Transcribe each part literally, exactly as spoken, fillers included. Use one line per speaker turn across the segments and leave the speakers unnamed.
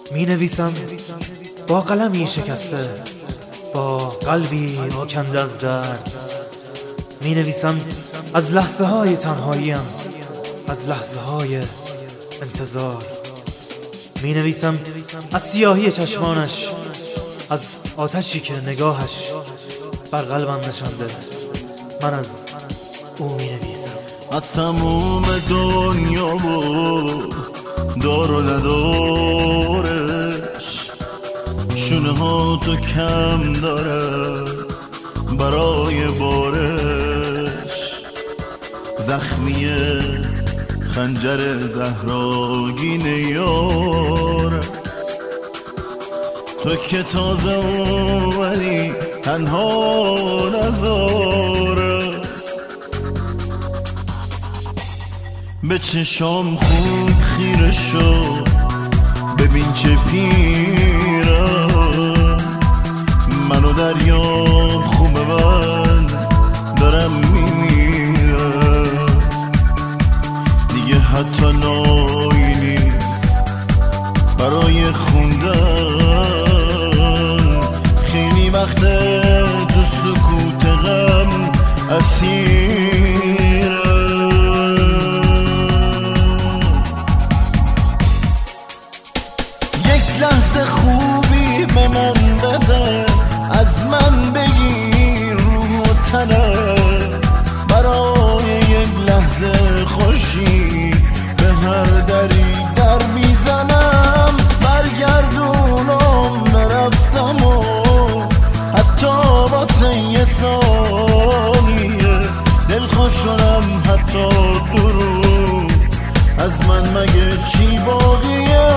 می نویسم با قلمی شکسته، با قلبی آکنده از درد. می نویسم از لحظه های تنهاییم، از لحظه های انتظار. می نویسم از سیاهی چشمانش، از آتشی که نگاهش بر قلبم نشانده. من از او می نویسم.
از تموم دنیا و دار و ندارش، شونه ها تو کم داره برای بارش. زخمی خنجر زهراگین یار، تو که تازه اومدی تنها نذاره. به چشام خوب خیره شو، ببین چه پیرم. منو دریا خوبه من دارم میمیرم. دیگه حتی نایی نیست برای خوندن. خیلی وقته تو سکوت غم اسیرم. لحظه خوبی به من بده، از من بگیر روح و تنم. برای یک لحظه خوشی به هر دری در میزنم. برگردونم نرفتم و حتی واسه یه ثانیه دلخوش شدم. حتی درو از من مگه چی باقیه؟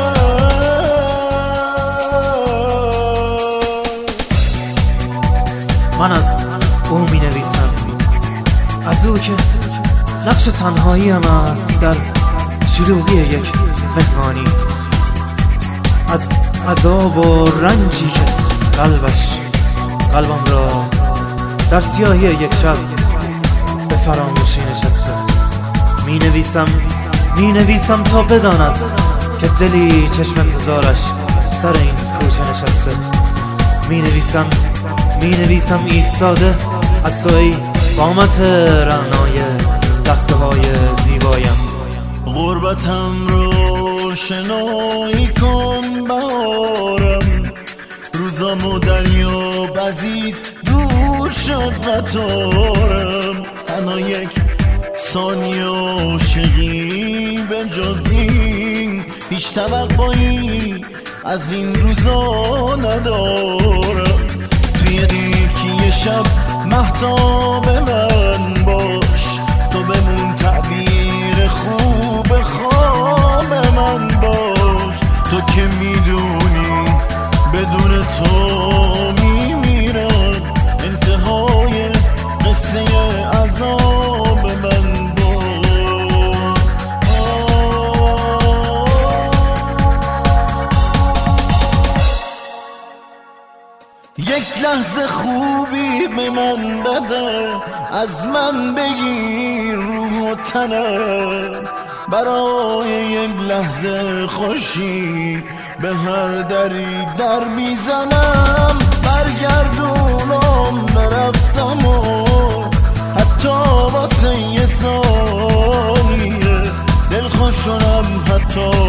من از او می نویسم، از او که نقش تنهایی هم است در شلوغی یک مهمانی. از عذاب و رنجی که قلبش قلبم را در سیاهی یک شب به فراموشی نشسته. می نویسم می نویسم تا بداند که دلی چشم انتظارش سر این کوچه نشسته. می نویسم می نویسم ایستاده از تو ای قامت رعنای لحظه های زیبایم.
غربتم رو شنایی کن بهارم. روزام و دریا عزیز دور شد و تارم. تنها یک ثانیه عاشقی به جز این هیچ توقعی از این روزا ندارم. توی دیکی شب مهتاب من باش، تو بمون تعبیر خوب خواب من باش. تو که میدونی بدون تو میمیرم. انتهای قصه عذاب من یک لحظه خوبی به من بده، از من بگیر روح و تنم. برای یک لحظه خوشی به هر دری در میزنم. برگردونم نرفتم و حتی واسه یه ثانیه دلخوش شدم. حتی